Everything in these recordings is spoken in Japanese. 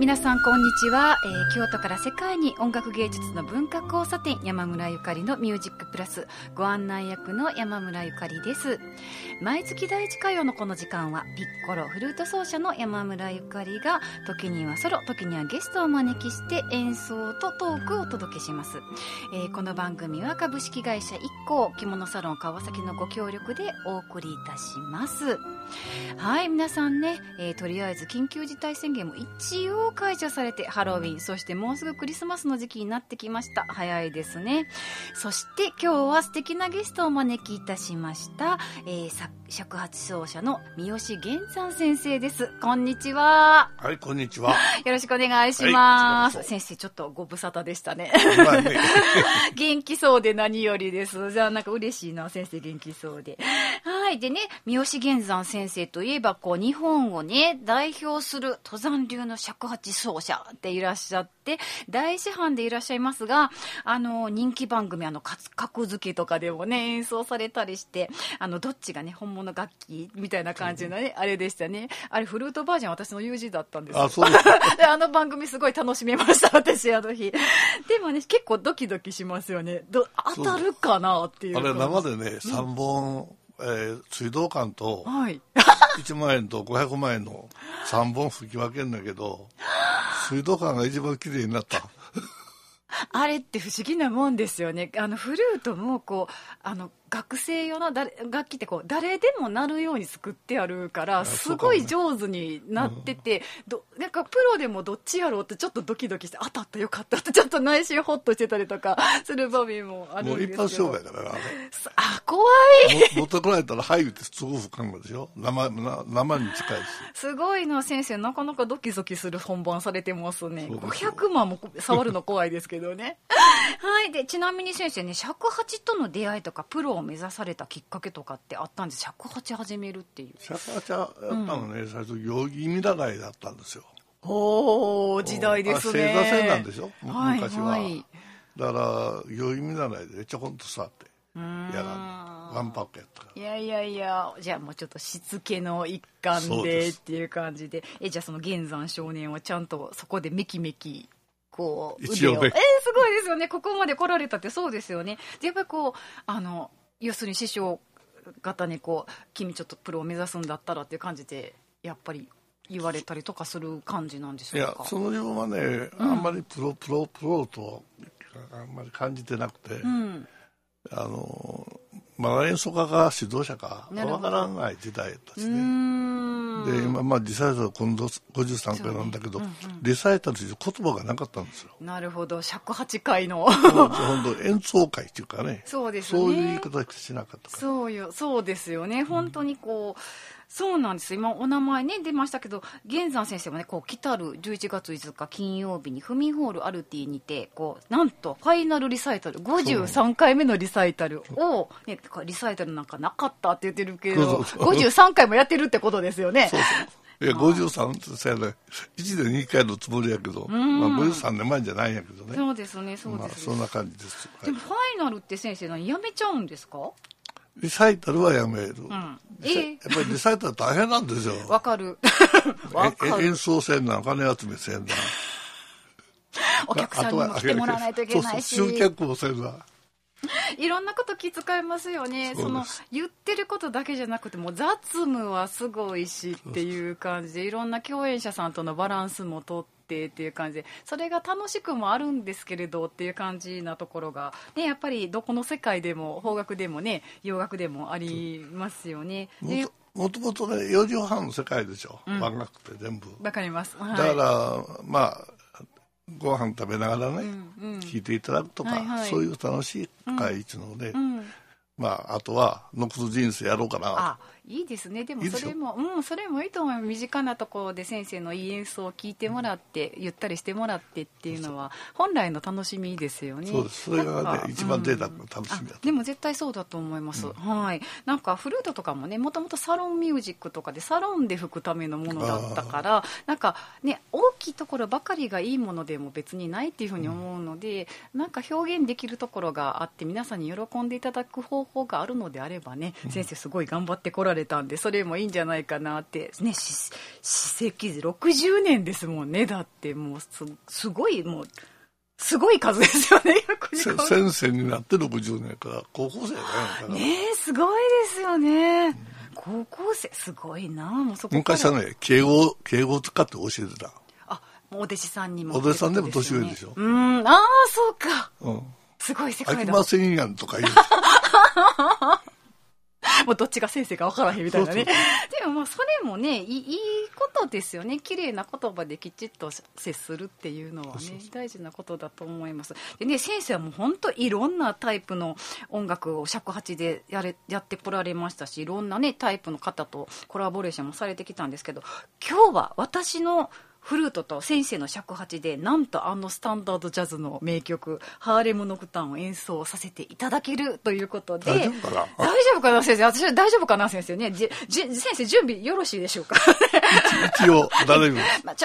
皆さんこんにちは、京都から世界に音楽芸術の文化交差点山村ゆかりのミュージックプラスご案内役の山村ゆかりです。毎月第1火曜のこの時間はピッコロフルート奏者の山村ゆかりが時にはソロ時にはゲストをお招きして演奏とトークをお届けします。この番組は株式会社IKKO着物サロン川崎のご協力でお送りいたします。はい、皆さんね、とりあえず緊急事態宣言も一応解除されてハロウィン、そしてもうすぐクリスマスの時期になってきました。早いですね。そして今日は素敵なゲストをお招きいたしました、尺八奏者の三好源山先生です。こんにちは。 はい、こんにちは。 よろしくお願いします、 はい、 先生ちょっとご無沙汰でしたね。 ね元気そうで何よりです。じゃあなんか嬉しいな、先生元気そうで。はい。でね、三好源山先生といえばこう日本をね代表する登山流の尺八奏者っていらっしゃって大師範でいらっしゃいますが、人気番組格付けとかでもね演奏されたりして、どっちがね本物楽器みたいな感じのね、あれでしたね。あれフルートバージョン私の友人だったんですよ。 あ、そうですで番組すごい楽しめました私日。でもね結構ドキドキしますよね。当たるかなっていう。 あれ生でね3本、水道管と1万円と500万円の3本吹き分けるんだけど、水道管が一番きれいになった。 あれって不思議なもんですよね。フルートもこう学生用の楽器ってこう誰でも鳴るように作ってあるからすごい上手になってて、なんかプロでもどっちやろうってちょっとドキドキして当たったよかったってちょっと内心ホッとしてたりとかする場面もあるんですけど。 もう一発商売だからね。 怖い。 持ってこられたら入るってすごく深いでしょ。生に近いし。 すごいの先生、なかなかドキドキする本番されてますね。500万も触るの怖いですけどね。はい。でちなみに先生ね、尺八との出会いとかプロを目指されたきっかけとかってあったんです？尺八始めるっていう。 尺八やったのね、最初行儀見習いだったんですよ。 おー、時代ですね。 正座線なんでしょ、昔は、 はいはい、 だから行儀見習いでちょこんと座ってやらんワンパックやったから。 いやじゃあもうちょっとしつけの一環でっていう感じで、じゃあその源山少年はちゃんとそこでメキメキこう一応ね、 すごいですよね。ここまで来られたって。そうですよね。でやっぱりこう要するに師匠方にこう君ちょっとプロを目指すんだったらっていう感じでやっぱり言われたりとかする感じなんでしょうか？ いや、その自分はね、あんまりプロとあんまり感じてなくて、まだ演奏家か指導者かわからない時代だったしね。で今リサイタル今度53回なんだけど、リサイタルという言葉がなかったんですよ。 なるほど。尺八会の本当演奏会っていうかね、 そうですね、 そういう言い方しなかったから。 そうですよね。本当にこう、そうなんです。今お名前ね出ましたけど、源山先生もねこう来たる11月5日金曜日にフミホールアルティにてこうなんとファイナルリサイタル53回目のリサイタルを、ね、リサイタルなんかなかったって言ってるけど、53回もやってるってことですよね。 いや53ってさ、1年に1回のつもりやけど、53年前じゃないんやけどね。 そうですね、そうです、 そんな感じです。 でもファイナルって先生何やめちゃうんですか？ リサイタルはやめる、やっぱりリサイタル大変なんですよ。 わかる演奏せんな、お金集めせんな、 お客さんにも来てもらわないといけないし、 集客もせんな、 いろんなこと気遣いますよね。その言ってることだけじゃなくても雑務はすごいしっていう感じで、いろんな共演者さんとのバランスもとってっていう感じで、それが楽しくもあるんですけれどっていう感じなところが、ね、やっぱりどこの世界でも邦楽でもね洋楽でもありますよね。 もともとね4畳半の世界でしょ、音楽って全部わかります、 だからご飯食べながらね、聴いていただくとか、そういう楽しい会っていうので、あとは残す人生やろうかな。 いいですね。でもそれもいいと思います。身近なところで先生のいい演奏を聞いてもらって、ゆったりしてもらってっていうのは本来の楽しみですよね。 そうです。それがね一番贅沢な楽しみだと。 でも絶対そうだと思います、はい。なんかフルートとかもねもともとサロンミュージックとかでサロンで吹くためのものだったから、なんかね大きいところばかりがいいものでも別にないっていうふうに思うので、なんか表現できるところがあって皆さんに喜んでいただく方法があるのであればね、先生すごい頑張ってこられたんで、それもいいんじゃないかなってね。史跡60年ですもんね。だってもうすごい、もうすごい数ですよね。 先生になって60年から高校生だよね。すごいですよね。高校生すごいな。もうそこ昔はね、敬語を使って教えてた。 お弟子さんにも、 お弟子さんでも年上でしょ。 そうか。すごい世界だ。 飽きませんやんとか言う。 もうどっちが先生か分からへんみたいなね。でもまあそれもね、いいことですよね。綺麗な言葉できちっと接するっていうのはね、大事なことだと思います。でね、先生はもう本当いろんなタイプの音楽を尺八でやってこられましたし、いろんなねタイプの方とコラボレーションもされてきたんですけど、今日は私のフルートと先生の尺八でなんとスタンダードジャズの名曲ハーレムノクターンを演奏させていただけるということで、 大丈夫かな？ 大丈夫かな先生？私は大丈夫かな先生ね。先生準備よろしいでしょうか？ 一応大丈夫です。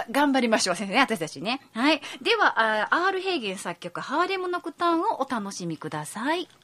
頑張りましょう先生ね、私たちね。はい。ではRヘーゲン作曲ハーレムノクターンをお楽しみください。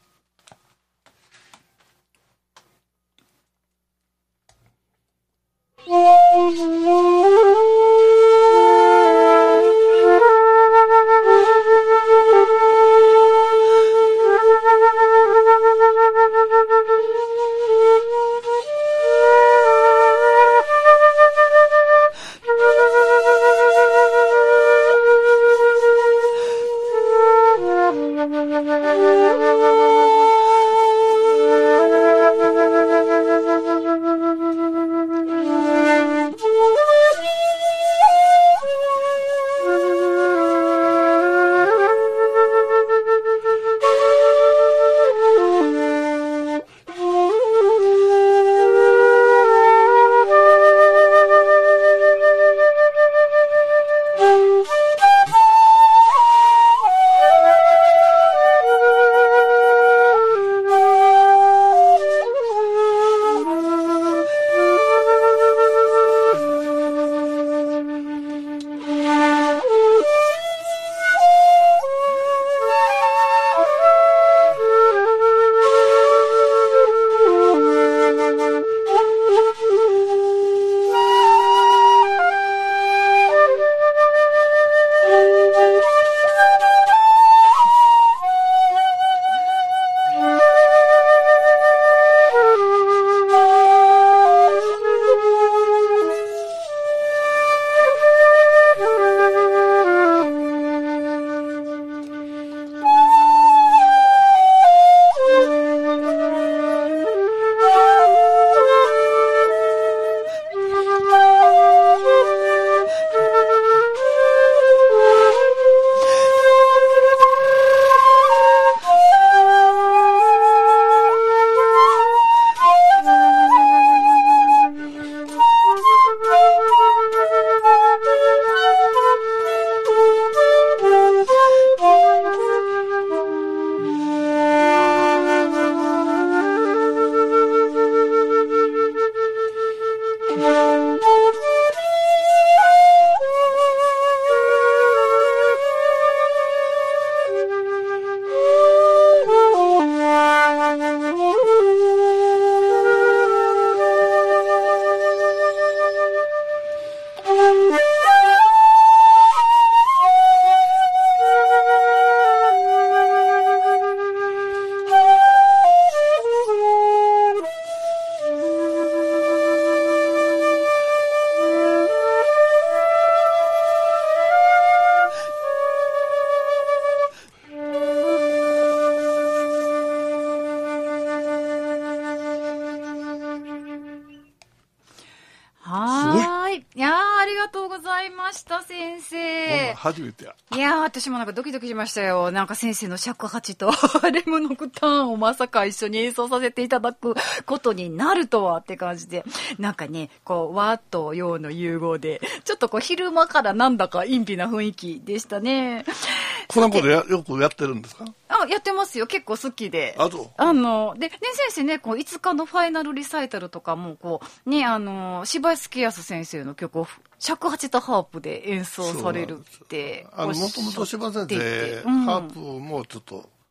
先生。 初めてや。 いやー、私もなんかドキドキしましたよ。なんか先生の尺八とレムノクターンをまさか一緒に演奏させていただくことになるとはって感じで、なんかね、こう和と洋の融合で、ちょっとこう昼間からなんだか陰微な雰囲気でしたね。 こんなことよくやってるんですか？ やってますよ。結構好きで。 あと。 で、ね、先生ね、こう、5日のファイナルリサイタルとかも、こう、ね、柴井助康先生の曲を、尺八とハープで演奏されるって。 もともと柴井先生、ハープもちょっと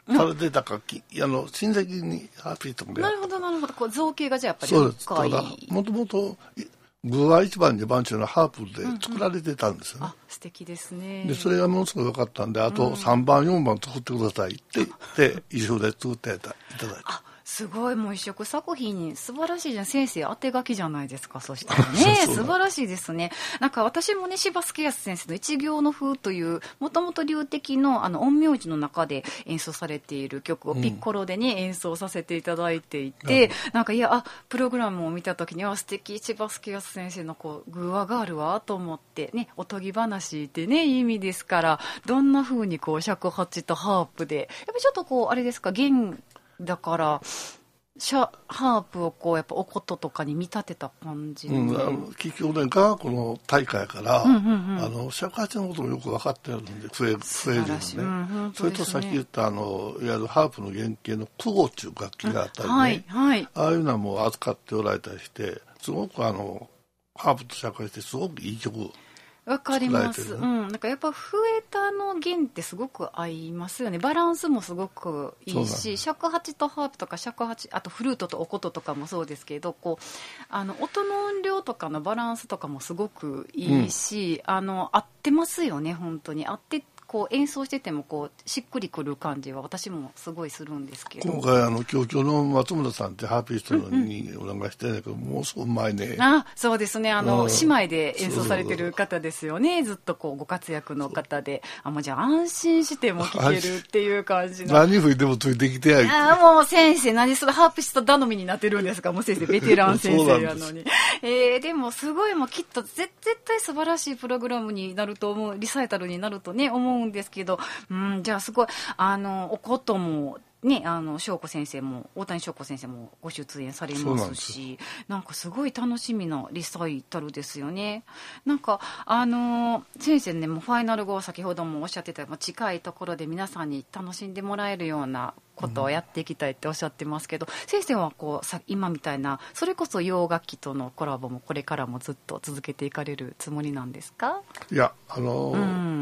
されてたか、親戚にハーピストもなるほどなるほど。こう造形がじゃあやっぱりそうです。ただもともと具は1番2番中のハープで作られてたんですよね。 素敵ですね。 でそれがものすごい良かったんで、あと3番4番作ってくださいって言って一緒で作っていただいた。 すごい、もう一色作品に素晴らしいじゃん。先生当て書きじゃないですか。そしたらね素晴らしいですね。なんか私もね、柴助康先生の一行の風というもともと流笛の陰陽師の中で演奏されている曲をピッコロでね、演奏させていただいていて、なんかプログラムを見た時に素敵、柴助康先生の具話があるわと思ってね、おとぎ話ってね意味ですから、どんな風に尺八とハープでやっぱりちょっとあれですか、弦だからハープをやっぱお琴とかに見立てた感じ、 結局ね、雅楽の大会から、尺八のこともよく分かってるんで、増えるよね。それとさっき言ったいわゆるハープの原型のクゴっていう楽器があったりね、ああいうのはもう扱っておられたりして、すごくハープと尺八ってすごくいい曲。 わかります、なんかやっぱ笛田の弦ってすごく合いますよね。バランスもすごくいいし、尺八とハープとか尺八、あとフルートとお琴とかもそうですけど、音の音量とかのバランスとかもすごくいいし、合ってますよね。本当に合って演奏しててもしっくりくる感じは私もすごいするんですけど、 今回教協の松村さんってハーピストにお願いしてるんだけど、もうすごいうまいね。 そうですね、姉妹で演奏されてる方ですよね。ずっとご活躍の方で、もうじゃあ安心しても聴けるっていう感じの。 何吹いてもついてきてやもう先生何それハーピスト頼みになってるんですか。もう先生ベテラン先生やのにでもすごい、もうきっと絶対素晴らしいプログラムになると思う、リサイタルになるとね思うんですけど、じゃあすごいお琴もね、翔子先生も大谷翔子先生もご出演されますし、なんかすごい楽しみなリサイタルですよね。なんか先生ね、もうファイナル号先ほどもおっしゃってた近いところで皆さんに楽しんでもらえるようなことをやっていきたいっておっしゃってますけど、先生は今みたいなそれこそ洋楽器とのコラボもこれからもずっと続けていかれるつもりなんですか？ いやその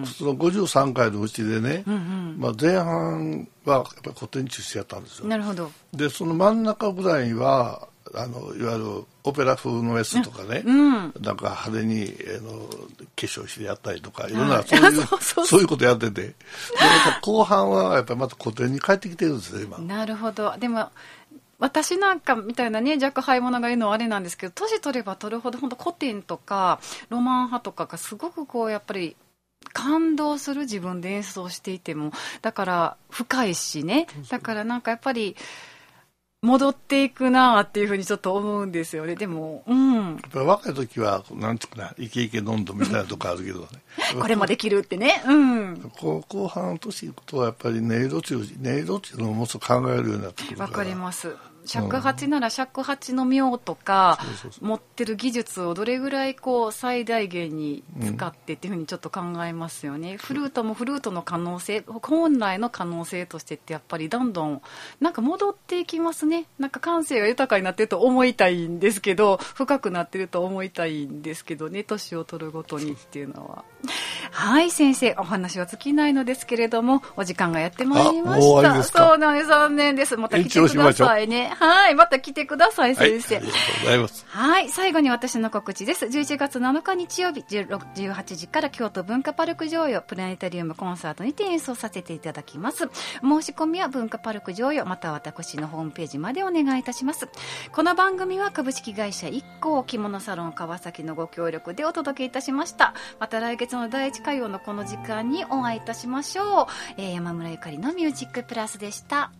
53回のうちでね、前半はやっぱり古典中止やったんですよ。 なるほど。 でその真ん中ぐらいはいわゆるオペラ風の S とかね、なんか派手に化粧してやったりとかいろんなそういうことやってて、で後半はやっぱりまた古典に帰ってきてるんですね今。 なるほど。でも私なんかみたいなね若輩者が言うのはあれなんですけど、年取れば取るほど本当古典とかロマン派とかがすごくやっぱり感動する、自分で演奏していても。だから深いしね、だからなんかやっぱり戻っていくなっていうふうにちょっと思うんですよね。でもやっぱり若い時はなんていうかな、イケイケ飲んどみたいなとこあるけどねこれもできるってね、 後半年いくとやっぱり音色っていうのをもっと考えるようになってくるから。 わかります。尺八なら尺八の妙とか持ってる技術をどれぐらい最大限に使ってっていうふうにちょっと考えますよね。フルートもフルートの可能性、本来の可能性としてってやっぱりどんどんなんか戻っていきますね。なんか感性が豊かになってると思いたいんですけど、深くなってると思いたいんですけどね、年を取るごとにっていうのは。はい先生、お話は尽きないのですけれどもお時間がやってまいりました。そうなんです、残念です。また来てくださいね。はい、また来てください先生。 ありがとうございます。 はい、最後に私の告知です。11月7日日曜日18時から京都文化パルク上洋プラネタリウムコンサートにて演奏させていただきます。申し込みは文化パルク上洋または私のホームページまでお願いいたします。この番組は株式会社IKKO着物サロン川崎のご協力でお届けいたしました。また来月の第1火曜のこの時間にお会いいたしましょう。山村ゆかりのミュージックプラスでした。